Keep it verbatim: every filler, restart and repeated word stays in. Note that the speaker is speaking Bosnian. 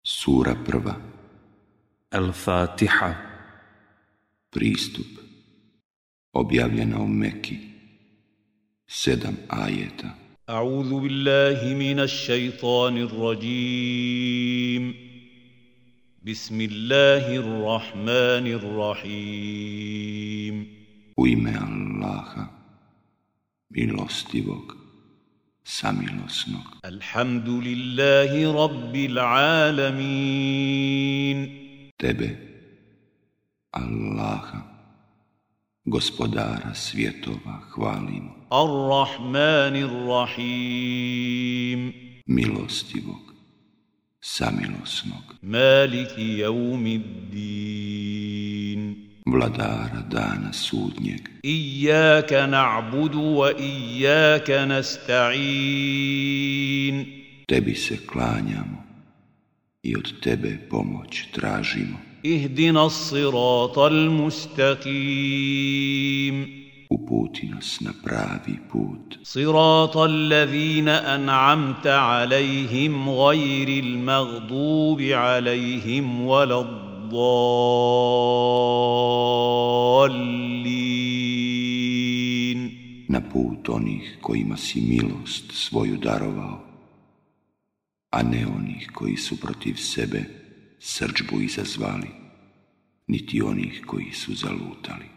Sura prva. Al-Fatiha. Pristup. Objavljena u Meki. Sedam ajeta. A'udhu billahi minash shaitanir rajim. Bismillahirrahmanirrahim. U ime Allaha, milostivog, samilosnog. Alhamdulillahi rabbil alamin. Tebe, Allaha, gospodara svjetova, hvalimo. Ar-Rahmanir-Rahim. Milostivog, samilosnog. Maliki yawmiddin. Vladara dana sudnjeg. Iyaka na'budu wa iyaka nasta'in. Tebi se klanjamo i od tebe pomoć tražimo. Ihdina as-siratal mustaqim. Uputi nas na pravi put. Siratal ladhina an'amta alayhim ghayril maghdubi alayhim waladdallin. Na put onih kojima si milost svoju darovao, a ne onih koji su protiv sebe srdžbu izazvali, niti onih koji su zalutali.